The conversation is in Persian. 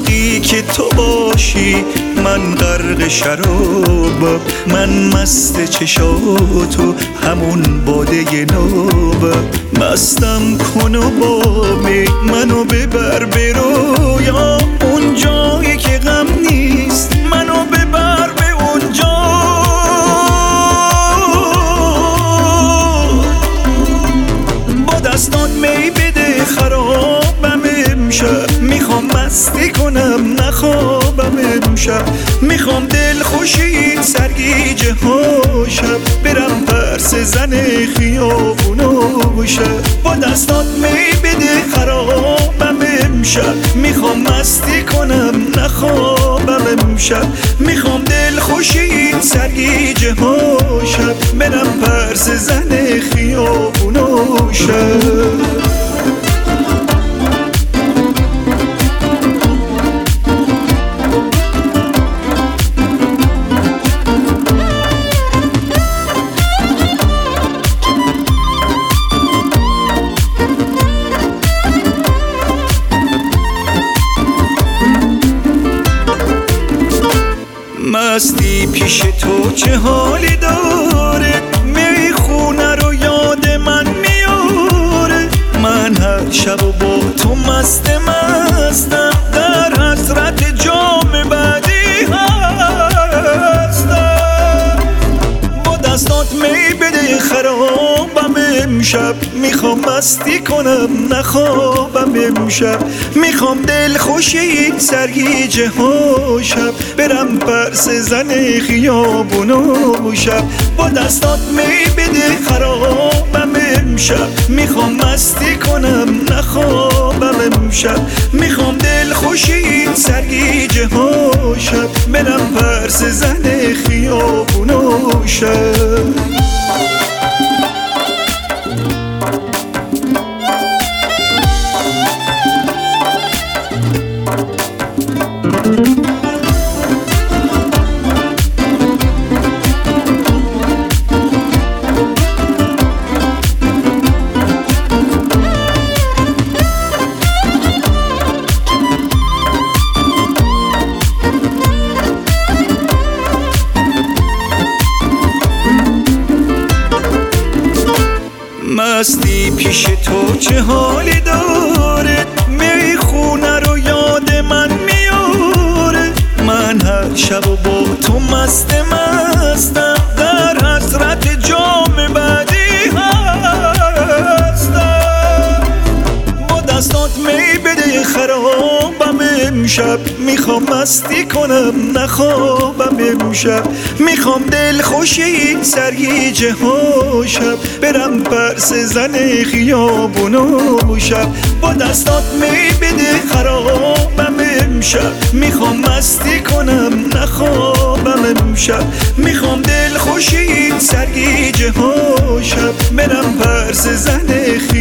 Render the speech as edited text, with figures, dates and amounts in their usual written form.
موقعی که تو باشی من غرق شراب، من مست چشاتو همون باده ناب. مستم کن و بامی منو ببر برو، یا اون جایی که غم نیست منو ببر به اونجا. با دستان می بده خرابم امشب، میخوام مستی کنم نخوابم امشب. میخوام دل خوشی سرگیجه ها شب، برم پرس زن خیابونو شب. با دستات می بده خرابم امشب، میخوام مستی کنم نخوابم امشب. میخوام دل خوشی سرگیجه ها شب، برم پرس زن خیابونو شب. مستی پیش تو چه حالی داره، میخونه رو یاد من میاره. من هر شب و با تو مستم، در حسرت جام بعدی هستم. با دستات می بده خرابم امشب، میخوام مستی کنم نخوابم امشب. میخوام دل خوشی سرگیجه ها شب، برم پرس زن خیابونو شب. با دستات می بده خرابم امشب، میخوام مستی کنم نخوابم امشب. میخوام دل خوشی سرگیجه ها شب، برم پرس زن خیابونو شب. مستی پیش تو چه حالی داره، میخونه رو یاد من میاره. من هر شب و با تو مستم، در حسرت جام بعدی هستم. با دستات می بده خرابم امشب، میخوام مستی کنم نخوابم امشب. میخوام دل خوشی سرگیجه ها شب، برم پرس زن خیابونو شب. با دستات می بده خرابم امشب، میخوام مستی کنم نخوابم امشب. میخوام دل خوشی سرگیجه ها شب، برم پرس زن خیابونو.